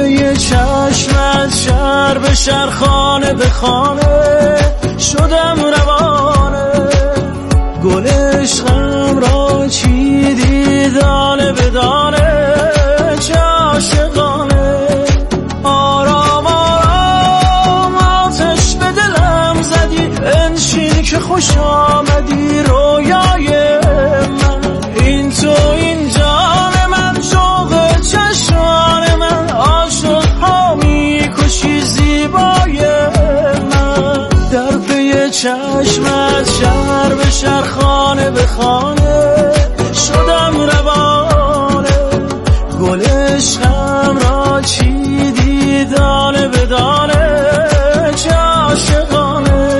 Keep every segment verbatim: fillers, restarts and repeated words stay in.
پی چشمت شهر به شهر خانه به خانه شدم روانه، گل عشقم را چیدی دانه به دانه، چه عاشقانه. آرام آرام آتش به دلم زدی، انشین که خوش آمدی رویای من. این تو این جان من، شوق چشمان من، عاشق ها میکشی زیبای من. در پی چشمت شهر به شهر خانه به خانه شدم روانه، گل عشقم را چیدی دانه به دانه، چه عاشقانه.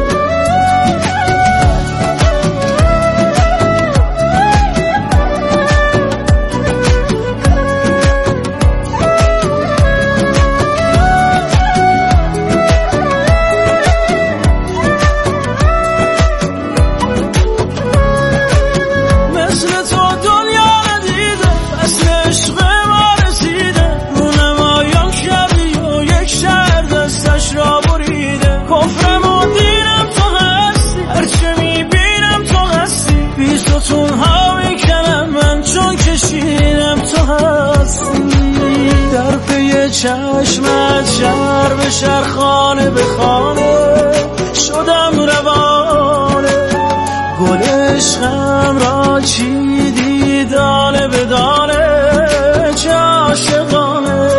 چشمت شهر به شهر خانه به خانه شدم روانه، گل عشقم را چیدی دانه به دانه، چه عاشقانه.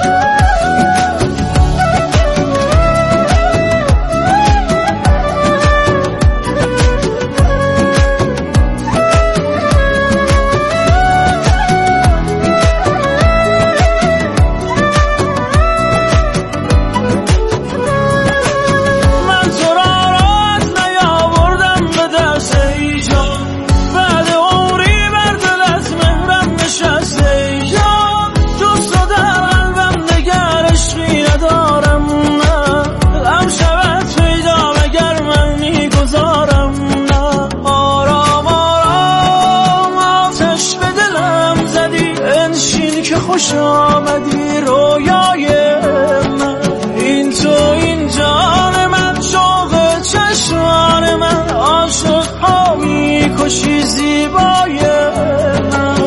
خوش آمدی رویای من. این تو این جان من، شوق چشمان من، عاشق ها میکشی زیبای من.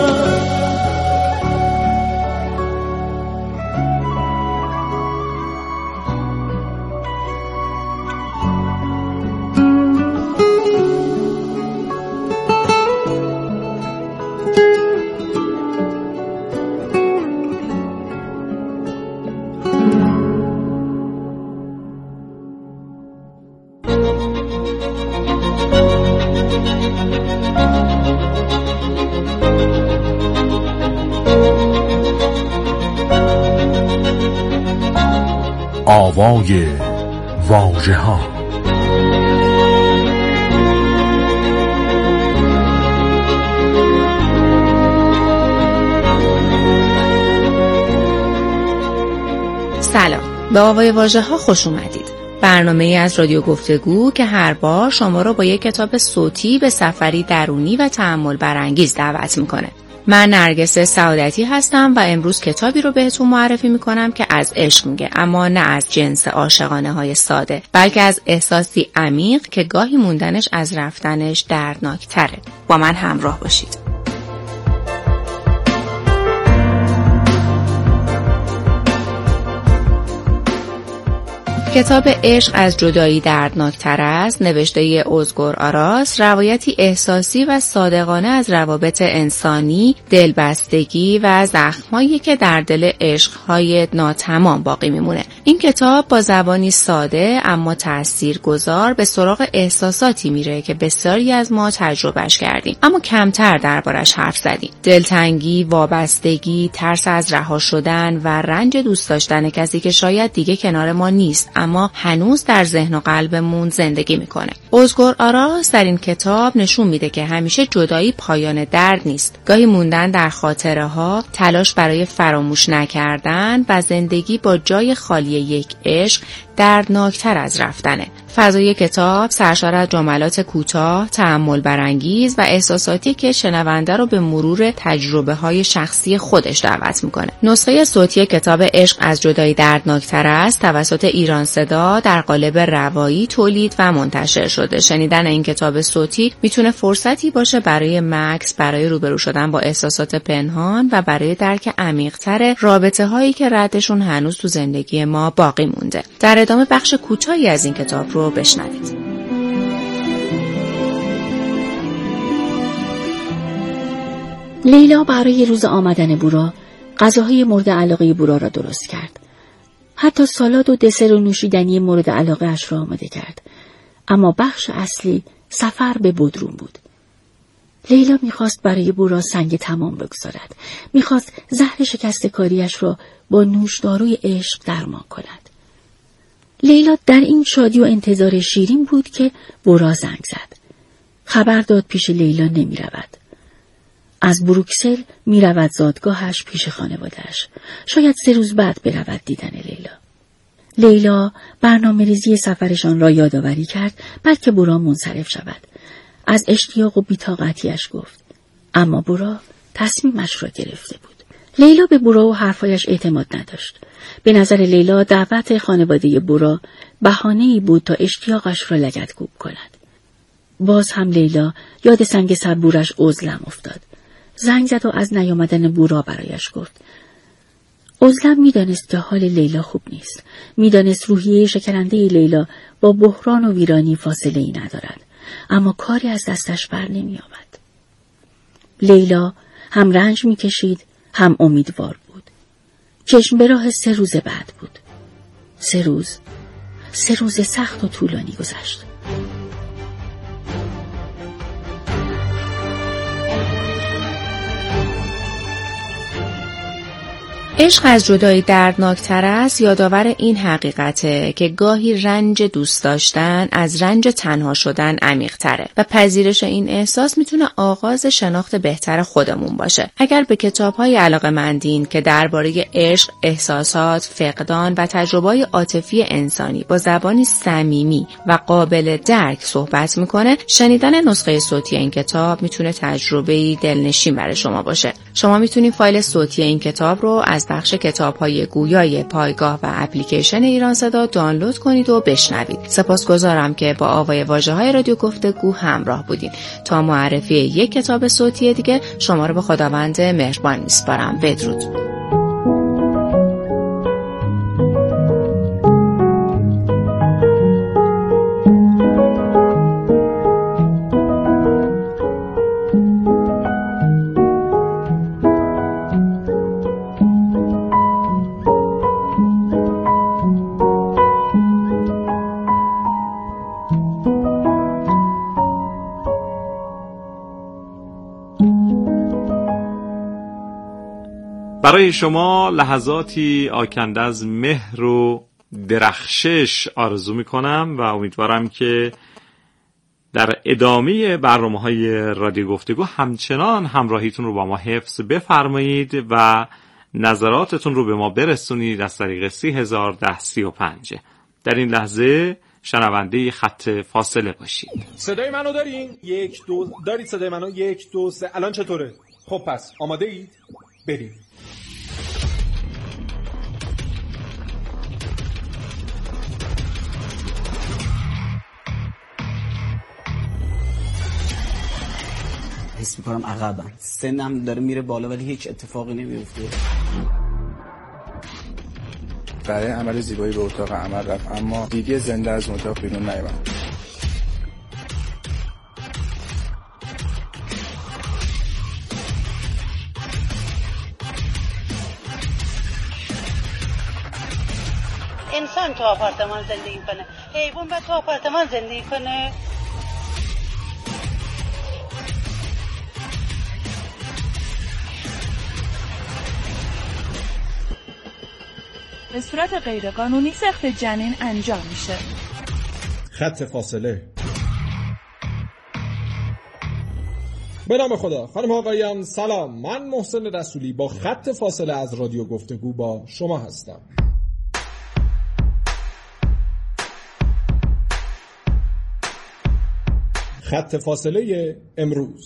آوای واژه ها. سلام، به آوای واژه ها خوش اومدید. برنامه ای از رادیو گفتگو که هر بار شما رو با یک کتاب صوتی به سفری درونی و تأمل برانگیز دعوت میکنه. من نرگس سعادتی هستم و امروز کتابی رو بهتون معرفی میکنم که از عشق میگه، اما نه از جنس عاشقانه های ساده، بلکه از احساسی عمیق که گاهی موندنش از رفتنش دردناک تره. با من همراه باشید. کتاب عشق از جدایی دردناکتر است، نوشته ازگور آراس، روایتی احساسی و صادقانه از روابط انسانی، دلبستگی و زخمایی که در دل عشقهای ناتمام باقی میمونه. این کتاب با زبانی ساده اما تاثیرگذار به سراغ احساساتی میره که بسیاری از ما تجربهش کردیم اما کمتر دربارش حرف زدیم. دلتنگی، وابستگی، ترس از رها شدن و رنج دوست داشتن کسی که شاید دیگه کنار ما نیست اما هنوز در ذهن و قلبمون زندگی میکنه. ازگور آراس در این کتاب نشون میده که همیشه جدایی پایان درد نیست. گاهی موندن در خاطره ها، تلاش برای فراموش نکردن و زندگی با جای خالی یک عشق دردناکتر از رفتنه فضای کتاب سرشار از جملات کوتاه، تأمل برانگیز و احساساتی که شنونده رو به مرور تجربه‌های شخصی خودش دعوت میکنه. نسخه صوتی کتاب عشق از جدایی دردناکتر است توسط ایران صدا در قالب روایی تولید و منتشر شده. شنیدن این کتاب صوتی میتونه فرصتی باشه برای مکث، برای روبرو شدن با احساسات پنهان و برای درک عمیق‌تر رابطه‌هایی که ردشون هنوز تو زندگی ما باقی مونده. در ادامه بخش کوتاهی از این کتاب رو بشنوید. لیلا برای روز آمدن بورا غذاهای مورد علاقه بورا را درست کرد. حتی سالاد و دسر و نوشیدنی مورد علاقه اش را آماده کرد. اما بخش اصلی سفر به بودروم بود. لیلا میخواست برای بورا سنگ تمام بگذارد. میخواست زهر شکست کاریش را با نوشداروی عشق درمان کند. لیلا در این شادی و انتظار شیرین بود که بورا زنگ زد. خبر داد پیش لیلا نمی رود. از بروکسل می رود زادگاهش پیش خانوادهش. شاید سه روز بعد برود دیدن لیلا. لیلا برنامه ریزی سفرشان را یادآوری کرد بلکه بورا منصرف شود. از اشتیاق و بی‌طاقتیش گفت. اما بورا تصمیمش را گرفته بود. لیلا به بورا و حرفایش اعتماد نداشت. به نظر لیلا دعوت خانواده بورا بهانه‌ای بود تا اشتیاقش را لگدکوب کند. باز هم لیلا یاد سنگ صبورش عزلم افتاد. زنگ زد و از نیامدن بورا برایش گفت. عزلم میدانست که حال لیلا خوب نیست. میدانست روحیه شکننده لیلا با بحران و ویرانی فاصله ای ندارد. اما کاری از دستش بر نمی آمد. لیلا هم رنج می کشید هم امیدوار بود. چشم به راه سه روز بعد بود. سه روز سه روز سخت و طولانی گذشت. عشق از جدایی دردناکتر است یادآور این حقیقته که گاهی رنج دوست داشتن از رنج تنها شدن عمیق‌تره و پذیرش این احساس میتونه آغاز شناخت بهتر خودمون باشه. اگر به کتاب‌های علاقه‌مندین که درباره عشق، احساسات، فقدان و تجربه‌های عاطفی انسانی با زبانی صمیمی و قابل درک صحبت میکنه، شنیدن نسخه صوتی این کتاب میتونه تجربه‌ای دلنشین برای شما باشه. شما میتونید فایل صوتی این کتاب رو از بخش کتاب‌های گویای پایگاه و اپلیکیشن ایران صدا دانلود کنید و بشنوید. سپاسگزارم که با آوای واژه‌های رادیو گفتگو همراه بودین. تا معرفی یک کتاب صوتی دیگه شما رو به خداوند مهربان میسپارم. بدرود. برای شما لحظاتی آکنده از مهر و درخشش آرزو میکنم و امیدوارم که در ادامه برنامه‌های رادیو گفتگو همچنان همراهیتون رو با ما حفظ بفرمایید و نظراتتون رو به ما برسونید از طریق سی هزار ده سی و پنج. در این لحظه شنونده خط فاصله باشید. صدای منو دارین؟ یک دو دارید صدای منو؟ یک دو سه. الان چطوره؟ خب پس آماده اید؟ بریم. حس میکنم عقبم، سنم داره میره بالا ولی هیچ اتفاقی نمیفته. برای عمل زیبایی به اتاق عمل رفت اما دیگه زنده از اتاق بیرون نیامد. انسان تو آپارتمان زندگی کنه، حیوان باید تو آپارتمان زندگی کنه. به صورت غیرقانونی سخت جنین انجام میشه. خط فاصله. به نام خدا. خانم آقایان سلام، من محسن رسولی با خط فاصله از رادیو گفتگو با شما هستم. خط فاصله امروز.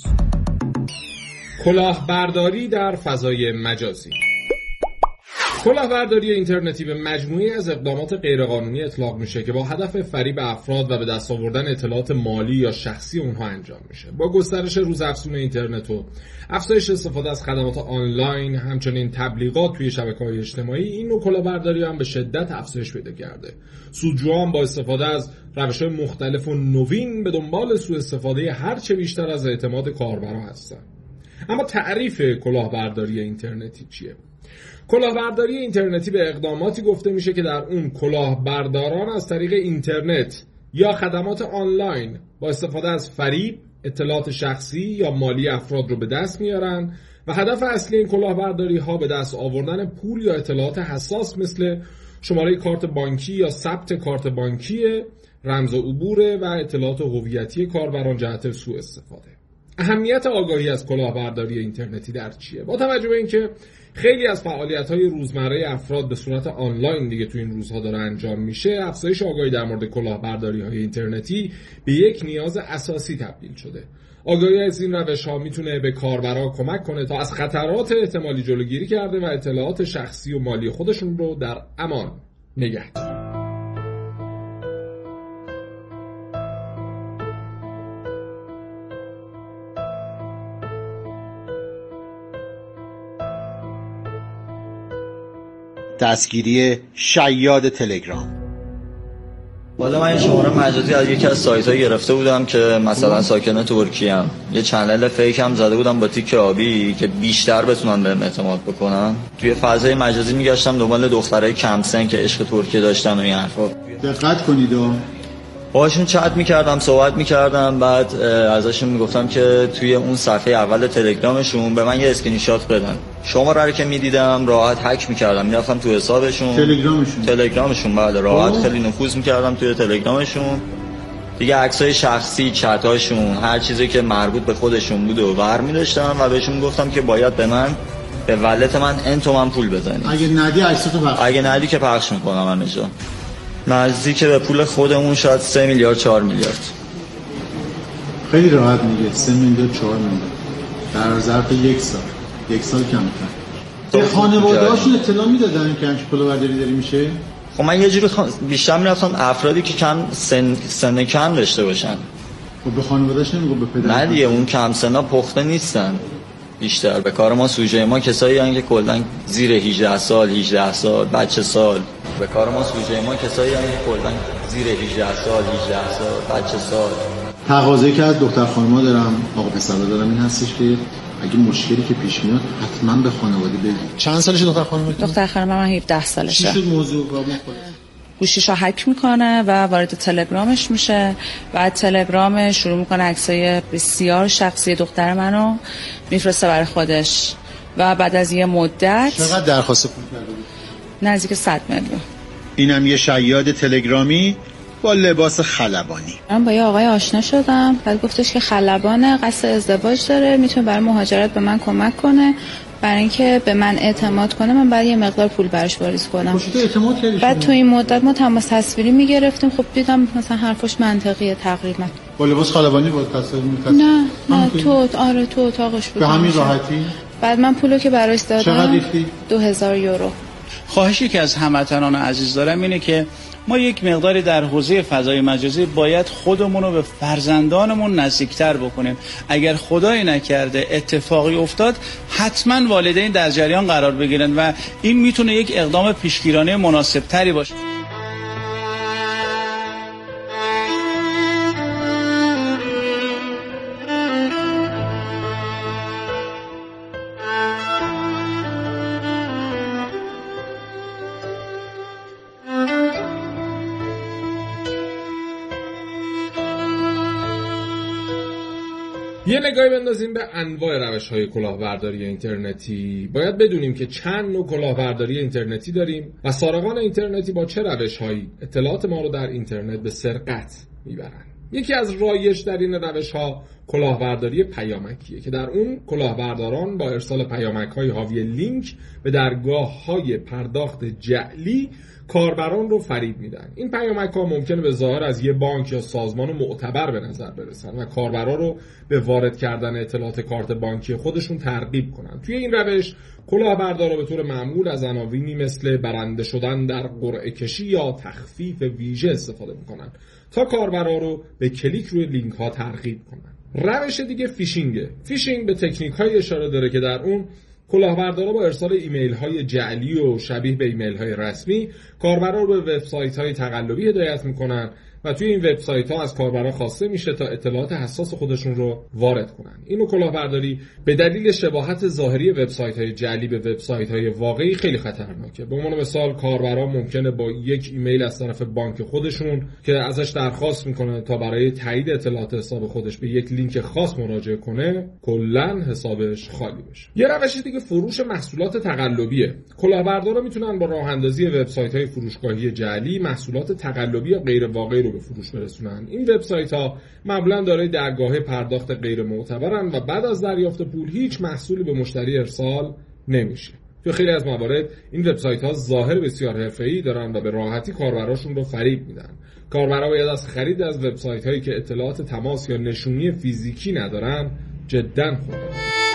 کلاهبرداری در فضای مجازی. کلاهبرداری اینترنتی به مجموعی از اقدامات غیرقانونی اطلاق میشه که با هدف فریب افراد و به دست آوردن اطلاعات مالی یا شخصی اونها انجام میشه. با گسترش روزافزون اینترنت و افزایش استفاده از خدمات آنلاین، همچنین تبلیغات توی شبکه‌های اجتماعی، این نوع کلاهبرداری هم به شدت افزایش پیدا کرده. سودجویان با استفاده از روش‌های مختلف و نوین به دنبال سوء استفاده هر چه بیشتر از اعتماد کاربرا هستن. اما تعریف کلاهبرداری اینترنتی چیه؟ کلاهبرداری اینترنتی به اقداماتی گفته میشه که در اون کلاهبرداران از طریق اینترنت یا خدمات آنلاین با استفاده از فریب، اطلاعات شخصی یا مالی افراد رو به دست میارن و هدف اصلی این کلاهبرداری ها به دست آوردن پول یا اطلاعات حساس مثل شماره کارت بانکی یا ثبت کارت بانکی، رمز عبور و اطلاعات هویتی کاربران جهت سوء استفاده. اهمیت آگاهی از کلاهبرداری اینترنتی در چیه؟ با توجه به اینکه خیلی از فعالیت‌های روزمره افراد به صورت آنلاین دیگه تو این روزها داره انجام میشه، افزایش آگاهی در مورد کلاهبرداری‌های اینترنتی به یک نیاز اساسی تبدیل شده. آگاهی از این روش‌ها میتونه به کاربرا کمک کنه تا از خطرات احتمالی جلوگیری کرده و اطلاعات شخصی و مالی خودشون رو در امان نگه دارن. دستگیری شیاد تلگرام. والا من شماره مجازی از یکی از سایت‌ها گرفته بودم که مثلا ساکن ترکیه ام. یه چنل فیک هم زده بودم با تیک آبی که بیشتر بتونن بهم اعتماد بکنن. توی فضای مجازی میگشتم دنبال دخترای کم سن که عشق ترکیه داشتن و این حرفا. دقت کنید و باشون چت میکردم، صحبت میکردم، بعد ازشون میگفتم که توی اون صفحه اول تلگرامشون به من یه اسکرین شات بدن. شماره رو که میدیدم راحت هک میکردم، میرفتم تو حسابشون، تلگرامشون تلگرامشون بله راحت خیلی نفوذ میکردم توی تلگرامشون. دیگه عکسای شخصی، چتاشون، هر چیزی که مربوط به خودشون بود و برمی داشتم و بهشون گفتم که باید به من به ولت من ان تومن پول بزنید. اگه ندی عکساتو پخش اگه ندی که پخش میکنم همینجا. نزدیک به پول خودمون شاید سه میلیارد چهار میلیارد. خیلی راحت میگه سه میلیارد چهار میلیارد در ظرف یک سال یک سال کمتر. به خانواده‌هاشون اطلاع میدادن که همچین کلاهبرداری داری میشه؟ خب من یه جوری خان... بیشتر میرفتم افرادی که کم سن سن کم داشته باشن. خب به خانواده‌اش نمیگو به پدر؟ نه دیگه اون کم سنا پخته نیستن. بیشتر به کار ما سوژه ما کسایی هستن که کلا زیر هجده سال، هجده سال، بچه سال. به کار ما سوژه ما کسایی هستن که کلا زیر هجده سال، هجده سال، بچه سال. تقاضایی که از دختر خانم‌ها دارم، آقا پسرا دارم این هستش که اگه مشکلی که پیش میاد حتما به خانواده بگید. چند سالشه دختر خانم؟ دختر خانم من هفده سالشه. چی شد موضوع با ما خود؟ گوشیشو هک میکنه و وارد تلگرامش میشه. بعد تلگرام شروع میکنه عکسای بسیار شخصی دختر منو میفرسته برای خودش و بعد از یه مدت چقدر درخواست پول کرده بود؟ نزدیک صد میلیون. اینم یه شیاد تلگرامی با لباس خلبانی. من با یه آقای آشنا شدم، بعد گفتش که خلبانه، قصد ازدواج داره، میتونه برای مهاجرت به من کمک کنه. برای اینکه به من اعتماد کنه من باید یه مقدار پول براش واریز کنم. اعتماد کردی؟ بعد تو این مدت ما تماس تصویری میگرفتیم. خب دیدم مثلا حرفش منطقیه تقریبا. با لباس خلبانی با تصویر می‌تصویر؟ نه نه تو آره تو اتاقش بود. به همین راحتی؟ بعد من پولو که براش دادم چقدر ریختی؟ دو هزار یورو. خواهشی که از هموطنان عزیز دارم اینه که ما یک مقداری در حوزه فضای مجازی باید خودمون رو به فرزندانمون نزدیکتر بکنیم. اگر خدایی نکرده اتفاقی افتاد حتما والدین در جریان قرار بگیرن و این میتونه یک اقدام پیشگیرانه مناسب تری باشه. یه نگاهی بندازیم به انواع روش‌های کلاهبرداری اینترنتی. باید بدونیم که چند نوع کلاهبرداری اینترنتی داریم و سارقان اینترنتی با چه روش‌هایی اطلاعات ما رو در اینترنت به سرقت میبرن. یکی از رایج‌ترین روش‌ها کلاهبرداری پیامکیه که در اون کلاهبرداران با ارسال پیامک‌های حاوی لینک به درگاه‌های پرداخت جعلی کاربران رو فریب میدن. این پیامک‌ها ممکنه به ظاهر از یه بانک یا سازمان معتبر به نظر برسن و کاربرا رو به وارد کردن اطلاعات کارت بانکی خودشون ترغیب کنن. توی این روش کلاهبردارا به طور معمول از عناوینی مثل برنده شدن در قرعه کشی یا تخفیف ویژه استفاده میکنن تا کاربرا رو به کلیک روی لینک ها ترغیب کنن. روش دیگه فیشینگه. فیشینگ به تکنیک های اشاره داره که در اون کلاهبردارا با ارسال ایمیل های جعلی و شبیه به ایمیل های رسمی کاربرا رو به وبسایت های تقلبی هدایت میکنن و توی این وبسایت ها از کاربرا خواسته میشه تا اطلاعات حساس خودشون رو وارد کنن. اینو کلاهبرداری به دلیل شباهت ظاهری وبسایت های جعلی به وبسایت های واقعی خیلی خطرناکه. به عنوان مثال کاربرا ممکنه با یک ایمیل از طرف بانک خودشون که ازش درخواست میکنه تا برای تایید اطلاعات حساب خودش به یک لینک خاص مراجعه کنه کلاً حسابش خالی بشه. یه روش دیگه فروش محصولات تقلبیه. کلاهبردارا میتونن با راه اندازی وبسایت های فروشگاهی جعلی محصولات تقلبی یا غیر واقعی رو به فروش برسونن. این وبسایت‌ها معمولاً دارای درگاه پرداخت غیر معتبرن و بعد از دریافت پول هیچ محصولی به مشتری ارسال نمیشه. تو خیلی از موارد این وبسایت‌ها ظاهر بسیار حرفه‌ای دارن و به راحتی کاربراشون رو فریب میدن. کاربرا باید از خرید از وبسایت‌هایی که اطلاعات تماس یا نشونی فیزیکی ندارن جداً خوددار.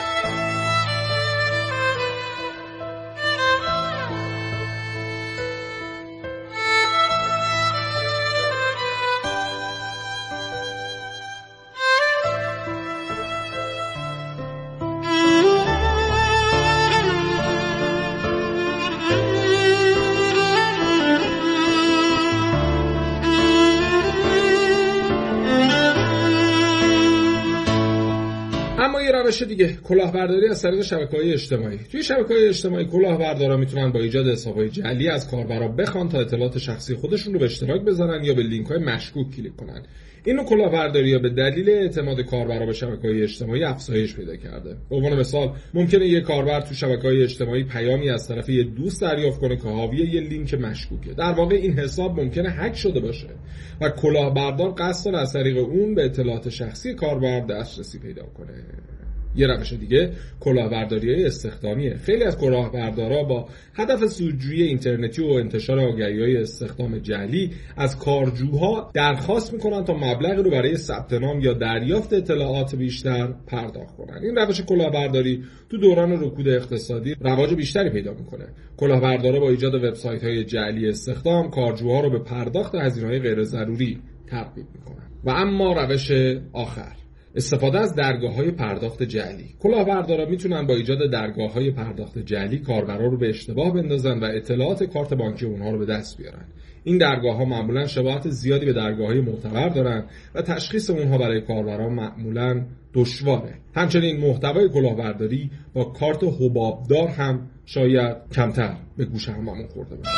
اما یه روش دیگه کلاهبرداری از طریق شبکه‌های اجتماعی. توی شبکه‌های اجتماعی کلاهبردارا میتونن با ایجاد حساب‌های جعلی از کاربرا بخوان تا اطلاعات شخصی خودشون رو به اشتراک بذارن یا به لینک‌های مشکوک کلیک کنن. اینو کلاهبرداری‌ها به دلیل اعتماد کاربرا به شبکه‌های اجتماعی افزایش پیدا کرده. به عنوان مثال ممکنه یه کاربر تو شبکه‌های اجتماعی پیامی از طرف یه دوست دریافت کنه که حاوی یه لینک مشکوکه. در واقع این حساب ممکنه هک شده باشه و کلاهبردار قصد داره از طریق اون به اطلاعات شخصی کاربر دسترسی پیدا کنه. یه روش دیگه کلاهبرداری‌های استخدامیه. خیلی از کلاهبردارا با هدف سودجویی اینترنتی و انتشار آگهی‌های استخدام جعلی از کارجوها درخواست میکنن تا مبلغی رو برای ثبت نام یا دریافت اطلاعات بیشتر پرداخت کنن. این روش کلاهبرداری تو دوران رکود اقتصادی رواج بیشتری پیدا میکنه. کلاهبردارا با ایجاد وبسایت‌های جعلی استخدام کارجوها رو به پرداخت هزینه‌های غیر ضروری ترغیب میکنن. و اما روش آخر، استفاده از درگاه‌های پرداخت جعلی. کلاهبردارا میتونن با ایجاد درگاه‌های پرداخت جعلی کاربرا رو به اشتباه بندازن و اطلاعات کارت بانکی اونها رو به دست بیارن. این درگاه‌ها معمولاً شباهت زیادی به درگاه‌های معتبر دارن و تشخیص اونها برای کاربرا معمولاً دشواره. همچنین محتوای کلاهبرداری با کارت حبابدار هم شاید کمتر به گوش هممون خورده باشه.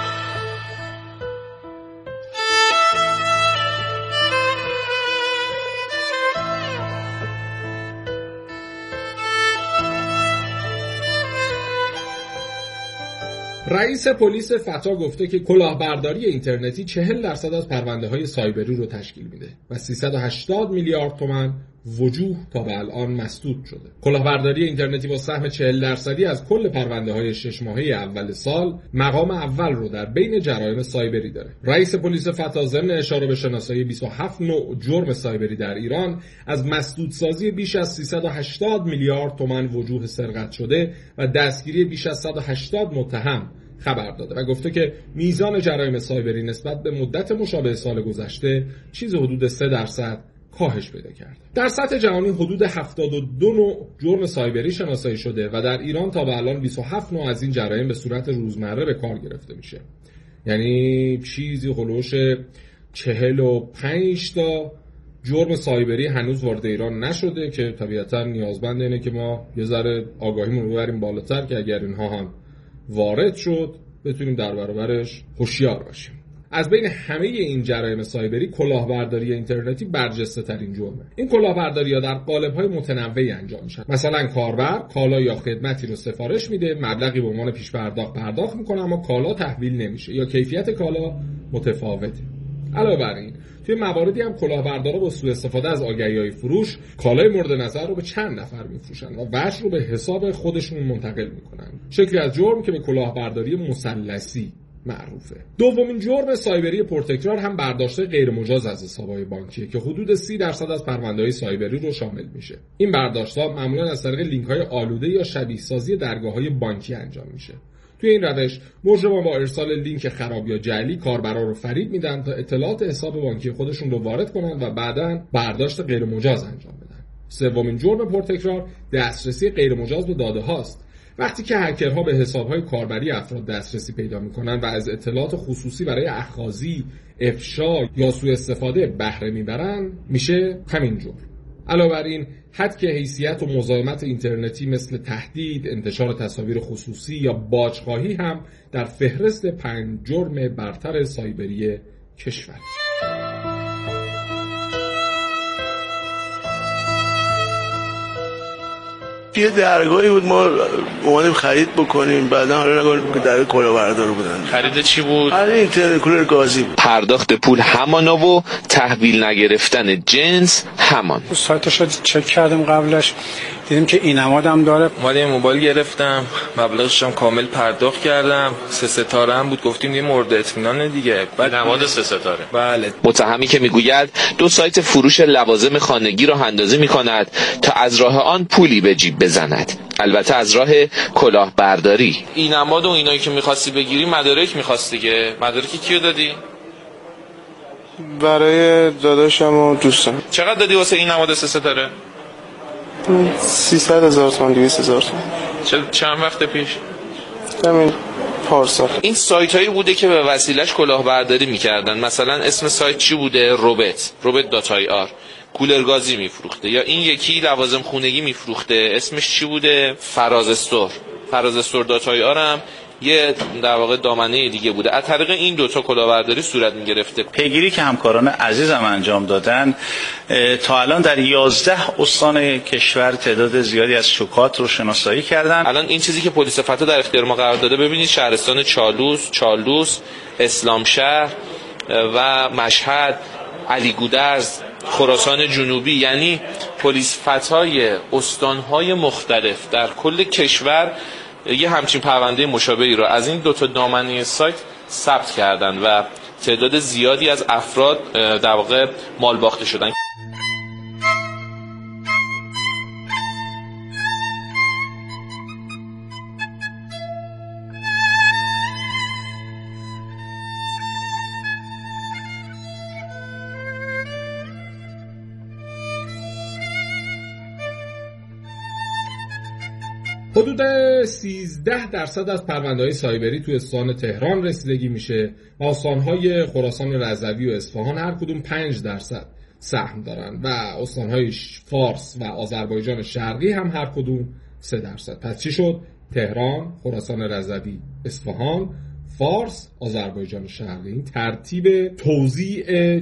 رئیس پلیس فتا گفته که کلاهبرداری اینترنتی چهل درصد از پرونده‌های سایبری رو تشکیل میده و سیصد و هشتاد میلیارد تومان وجوه تا به الان مسدود شده. کلاهبرداری اینترنتی با سهم چهل درصدی از کل پرونده‌های شش ماهه اول سال مقام اول رو در بین جرایم سایبری داره. رئیس پلیس فتا ضمن اشاره به شناسایی بیست و هفت نوع جرم سایبری در ایران از مسدودسازی بیش از سیصد و هشتاد میلیارد تومان وجوه سرقت شده و دستگیری بیش از صد و هشتاد متهم خبر داده و گفته که میزان جرایم سایبری نسبت به مدت مشابه سال گذشته چیز حدود سه درصد کاهش پیدا کرده. در سطح جهانی حدود هفتاد و دو نوع جرم سایبری شناسایی شده و در ایران تا به الان بیست و هفت نوع از این جرایم به صورت روزمره به کار گرفته میشه. یعنی چیزی هلوش چهل و پنج تا جرم سایبری هنوز وارد ایران نشده که طبیعتا نیازمند اینه که ما یه ذره آگاهیمون رو ببریم بالاتر که اگر اینها هم وارد شد بتونیم در برابرش هوشیار باشیم. از بین همه این جرایم سایبری کلاهبرداری اینترنتی برجسته ترین جرمه. این کلاهبرداری‌ها در قالب‌های متنوعی انجام میشن. مثلا کاربر کالا یا خدمتی رو سفارش میده، مبلغی به عنوان پیش پرداخت پرداخت میکنه اما کالا تحویل نمیشه یا کیفیت کالا متفاوته. علاوه بر این توی مواردی هم کلاهبردارا با سوء استفاده از آگهی‌های فروش کالای مورد نظر رو به چند نفر میفروشن و وجه رو به حساب خودشون منتقل میکنن. شکلی از جرم که به کلاهبرداری مثلثی معروفه. دومین جرم سایبری پرتکرار هم برداشت غیر مجاز از حساب‌های بانکیه که حدود سی درصد از پرونده‌های سایبری رو شامل میشه. این برداشت‌ها معمولاً از طریق لینک‌های آلوده یا شبیه سازی درگاه‌های بانکی انجام میشه. توی این روش مجرمان با ارسال لینک خراب یا جعلی کاربرا رو فریب میدن تا اطلاعات حساب بانکی خودشون رو وارد کنن و بعداً برداشت غیر مجاز انجام بدن. سومین جرم پرتکرار دسترسی غیر مجاز به داده هاست. وقتی که هکرها به حساب‌های کاربری افراد دسترسی پیدا می‌کنن و از اطلاعات خصوصی برای اخاذی، افشا یا سوء استفاده بهره میبرن، میشه همین جرم. علاوه بر این حد که حیثیت و مزاحمت اینترنتی مثل تهدید، انتشار تصاویر خصوصی یا باج‌خواهی هم در فهرست پنج جرم برتر سایبری کشور. یه درگاهی بود ما اومدیم خرید بکنیم، بعدا حالا نگاه که درگاه کلاهبردار بودن. خرید چی بود؟ خرید اینترنت کولر گازی بود. پرداخت پول همانا و تحویل نگرفتن جنس همان. سایتش رو چک کردیم قبلش، دیدیم که این نمادم داره. اومدیم موبایل گرفتم، مبلغش هم کامل پرداخت کردم. سه ستاره هم بود، گفتیم یه مورد اطمینان دیگه. بعد نماد سه ستاره. بله. متهمی که میگوید دو سایت فروش لوازم خانگی را اندازه میکند تا از راه آن پولی به جیب بزند، البته از راه کلاهبرداری. این نماد و اینایی که می‌خواستی بگیری مدارک می‌خواستی که مدارکی کیو دادی؟ برای داداشم و دوستم. چقدر دادی واسه این نماد سه ستاره؟ سیصد هزار تومان، دویست هزار تومان. چه چند وقت پیش؟ همین پارسال. این سایت هایی بوده که به وسیلش کلاهبرداری میکردن. مثلا اسم سایت چی بوده؟ روبت روبت دات آی آر. کولر گازی میفروخته. یا این یکی لوازم خونگی میفروخته، اسمش چی بوده؟ فراز استور فراز استور دات آی آر هم یه در واقع دامنه دیگه بوده. از طریق این دوتا کلاهبرداری صورت میگرفته. پیگیری که همکاران عزیزم انجام دادن، تا الان در یازده استان کشور تعداد زیادی از شوکات رو شناسایی کردن. الان این چیزی که پلیس فتا در اختیار ما قرار داده، ببینید شهرستان چالوس، چالوس، اسلامشهر و مشهد، علی گودرز، خراسان جنوبی، یعنی پلیس فتای استانهای مختلف در کل کشور یه همچین پرونده مشابهی رو از این دوتا دامنه سایت ثبت کردن و تعداد زیادی از افراد در واقع مال باخته شدن. حدود سیزده درصد از پرونده‌های سایبری توی استان تهران رسیدگی میشه و استان‌های خراسان رضوی و اصفهان هر کدوم پنج درصد سهم دارن و استان‌های فارس و آذربایجان شرقی هم هر کدوم سه درصد. پس چی شد؟ تهران، خراسان رضوی، اصفهان، فارس، آذربایجان شرقی. این ترتیب توزیع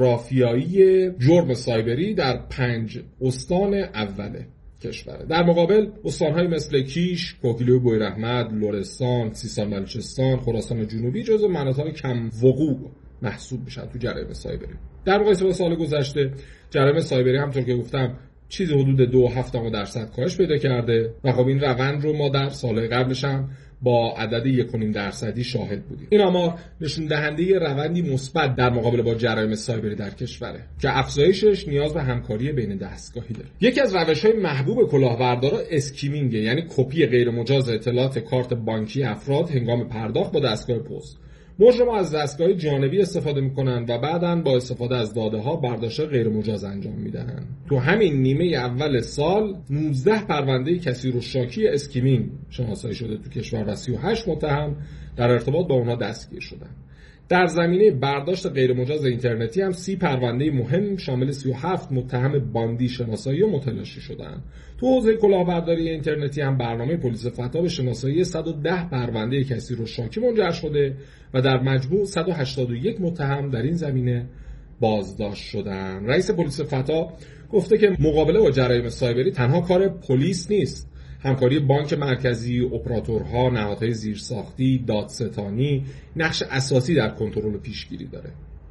جغرافیایی جرم سایبری در پنج استان اوله کشوره. در مقابل استان‌های مثل کیش، کوکیلوی بویراحمد، لرستان، سیستان بلوچستان، خراسان جنوبی جزو مناطق کم وقوع محسوب میشن تو جرایم سایبری. در مقایسه با سال گذشته جرایم سایبری همونطور که گفتم چیزی حدود دو هفتم درصد کاهش پیدا کرده و خب این روند رو ما در سالهای قبلش هم با عدد یک و نیم درصدی شاهد بودیم. این آمار نشون دهنده روندی مثبت در مقابله با جرایم سایبری در کشوره که افزایشش نیاز به همکاری بین دستگاهی داره. یکی از روش‌های محبوب کلاهبردارا اسکیمینگ، یعنی کپی غیر مجاز اطلاعات کارت بانکی افراد هنگام پرداخت با دستگاه پست. مجرم‌ها از دستگاه جانبی استفاده می‌کنن و بعداً با استفاده از داده‌ها برداشت غیر مجاز انجام میدن. تو همین نیمه اول سال نوزده پرونده کثیر الشاکی اسکیمینگ شناسایی شده تو کشور و سی و هشت متهم در ارتباط با اونها دستگیر شدن. در زمینه برداشت غیر مجاز اینترنتی هم سی پرونده مهم شامل سی و هفت متهم باندی شناسایی و متلاشی شدند. تو حوزه کلاهبرداری اینترنتی هم برنامه پلیس فتا به شناسایی صد و ده پرونده کثیر الشاکی منجر شده و در مجموع صد و هشتاد و یک متهم در این زمینه بازداشت شدند. رئیس پلیس فتا گفته که مقابله با جرایم سایبری تنها کار پلیس نیست. همکاری بانک مرکزی، اپراتورها، نهادهای زیرساختی، دادستانی نقش اساسی در کنترل و پیشگیری داره.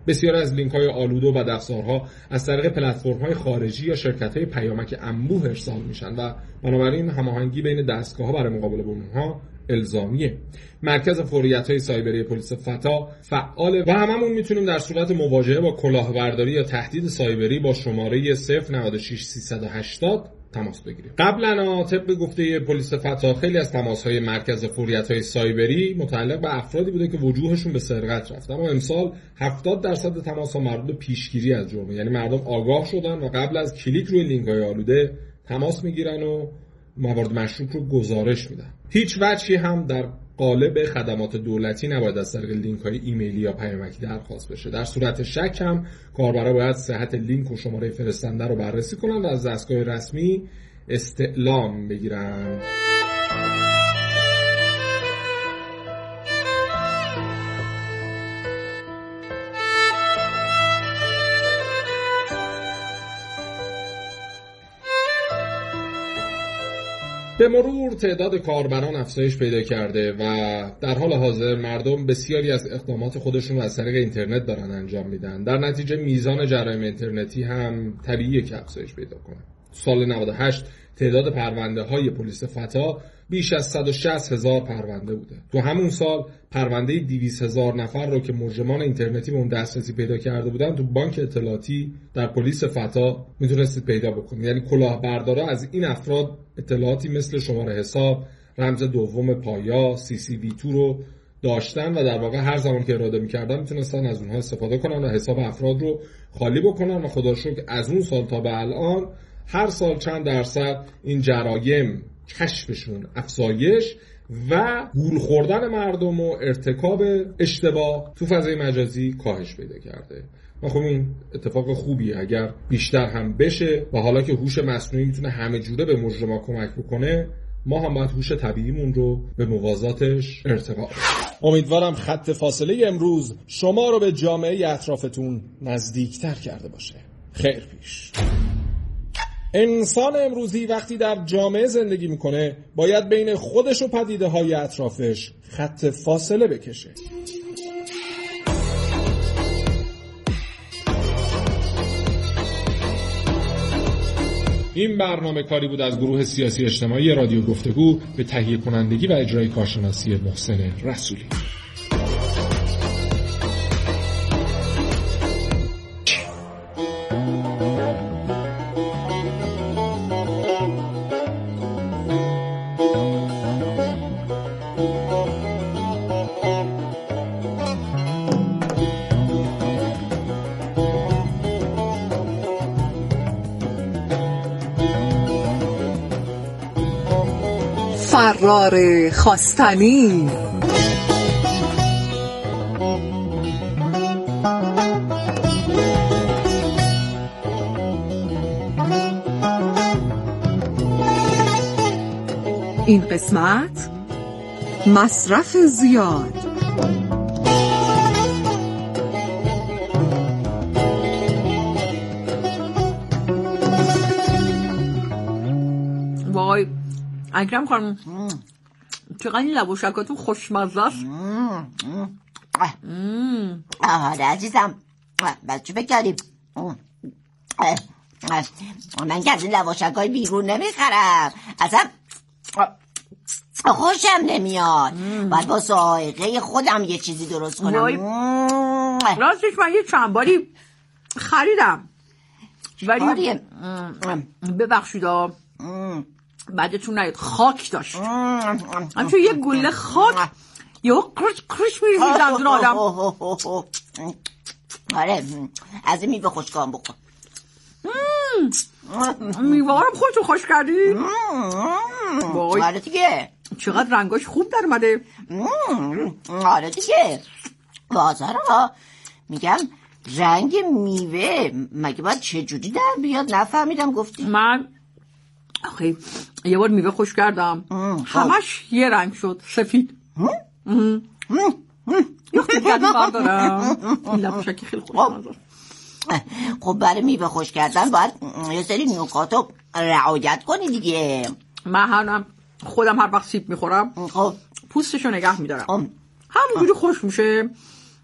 بسیار از لینک‌های آلوده و بدافزارها از طریق پلتفرم‌های خارجی یا شرکت‌های پیامک انبوه ارسال میشن و بنابراین هماهنگی بین دستگاه‌ها برای مقابله با اونها الزامیه. مرکز فوریت‌های سایبری پلیس فتا فعاله و هممون میتونیم در صورت مواجهه با کلاهبرداری یا تهدید سایبری با شماره صفر نود و شش سیصد و هشتاد تماس بگیریم. قبلا طبق گفته پلیس فتا خیلی از تماس‌های مرکز فوریت‌های سایبری متعلق به افرادی بوده که وجوهشون به سرقت رفت، اما امسال هفتاد درصد تماس‌ها مربوط به پیشگیری از جرم، یعنی مردم آگاه شدن و قبل از کلیک روی لینک‌های آلوده تماس میگیرن و موارد مشکوک رو گزارش میدن. هیچ وجهی هم در قالب خدمات دولتی نباید از طریق لینک‌های ایمیلی یا پیامکی درخواست بشه. در صورت شک هم کاربرا باید صحت لینک و شماره فرستنده رو بررسی کنن و از دستگاه رسمی استعلام بگیرن. به مرور تعداد کاربران افزایش پیدا کرده و در حال حاضر مردم بسیاری از اقدامات خودشون رو از طریق اینترنت دارن انجام میدن. در نتیجه میزان جرایم اینترنتی هم طبیعیه که افزایش پیدا کنه. سال نود و هشت تعداد پرونده های پلیس فتا بیش از صد و شصت هزار پرونده بوده. تو همون سال پرونده دویست هزار نفر رو که مجرمان اینترنتی به اون دسترسی پیدا کرده بودن تو بانک اطلاعاتی در پلیس فتا میتونستید پیدا بکنید. یعنی کلاهبردارا از این افراد اطلاعاتی مثل شماره حساب، رمز دوم پایا، سی سی وی تو رو داشتن و در واقع هر زمان که اراده می‌کردن میتونستن از اونها استفاده کنن و حساب افراد رو خالی بکنن و خدا رو شکر از اون سال تا به الان هر سال چند درصد این جرایم کشفشون افزایش و گول خوردن مردم و ارتکاب اشتباه تو فضای مجازی کاهش پیدا کرده. و خب این اتفاق خوبیه اگر بیشتر هم بشه و حالا که هوش مصنوعی میتونه همه جوره به مجرما کمک بکنه، ما هم باید هوش طبیعیمون رو به موازاتش ارتقا بدیم. امیدوارم خط فاصله امروز شما رو به جامعه اطرافتون نزدیکتر کرده باشه. خیر پیش. انسان امروزی وقتی در جامعه زندگی میکنه باید بین خودش و پدیده های اطرافش خط فاصله بکشه. این برنامه کاری بود از گروه سیاسی اجتماعی رادیو گفتگو به تهیه کنندگی و اجرای کارشناسی محسن رسولی. فرار خواستنی. این قسمت مصرف زیاد. وای اکرم خانم چقدر این لبوشکاتون خوشمزه است. آره عزیزم بس چی بکردیم من که از این لواشکای بیرون نمیخرم اصلا خوشم نمیاد. باید با سائقه خودم یه چیزی درست کنم. راستش من یه چند باری خریدم ولی ببخشید بعدتون نید خاک داشت همچون یه گله خاک یه کرش کرش میریزید دندون آدم. آره از این میوه خوشکام بکن. میوه ها رو خودتون خوش کردی؟ آره دیگه چقدر رنگاش خوب در مده. آره دیگه بازار ها میگم رنگ میوه مگه باید چجوری در بیاد نفهمیدم گفتی. من آخه یه بار میوه خوش کردم همش یه رنگ شد سفید. یه خیلی کردیم بردارم این لبوشکی خیلی خوش منظر. خب برای میوه خوش کردن باید یه سری نکاتو رعایت کنی دیگه. من هم خودم هر وقت سیب میخورم پوستشو نگه میدارم همونجوری خوش میشه